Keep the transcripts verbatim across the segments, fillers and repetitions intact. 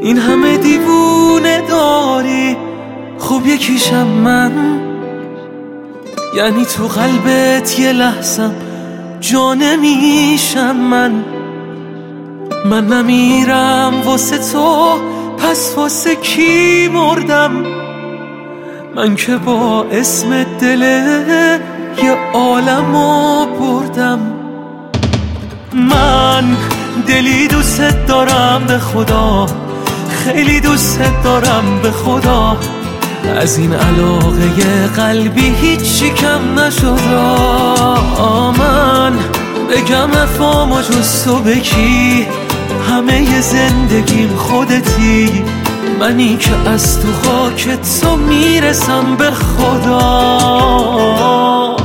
این همه دیوونه داری، خب یکیشم من. یعنی تو قلبت یه لحظم جا نمیشم من. من نمیرم واسه تو، پس واسه کی مردم؟ من که با اسم دل یه عالمو بردم. من دلی دوست دارم به خدا، خیلی دوست دارم به خدا. از این علاقه قلبی هیچی کم نشد. من بگم افامو جز تو به کی؟ همه زندگیم خودتی، منی که از تو خاک تو میرسم به خدا.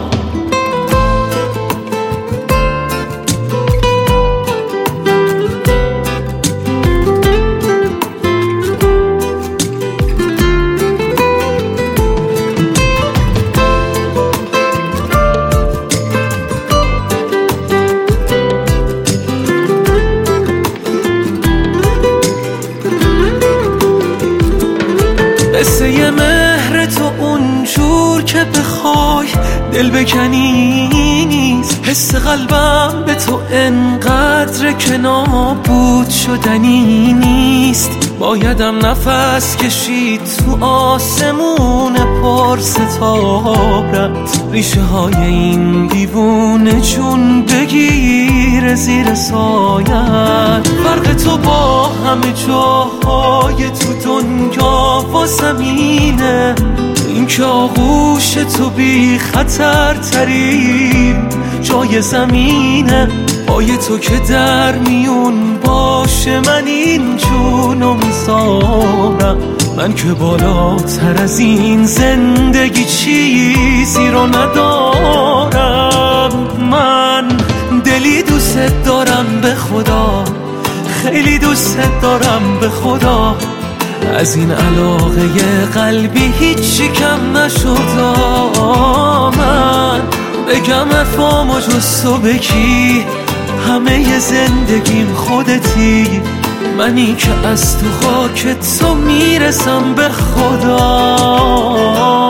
قصه ی مهر تو اونجور که بخوای دل بکنی نیست. حس قلبم به تو انقدر که نابود شدنی نیست. بایدم نفس کشید تو آسمون پر ستارت، ریشه های این دیوونه چون بگیر زیر سایت. فرق تو با همه جاهای تو دنیا و زمینه، این که آغوش تو بی خطر ترین جای زمینه. پای تو که در میون باشه من این جونو میذارم. من که بالاتر از این زندگی چیزی رو ندارم. من دلی دوست دارم به خدا، خیلی دوست دارم به خدا. از این علاقه قلبی هیچی کم نشد. من بگم افامو جز تو به کی؟ همه زندگیم خودتی، منی که از تو خاک تو میرسم به خدا.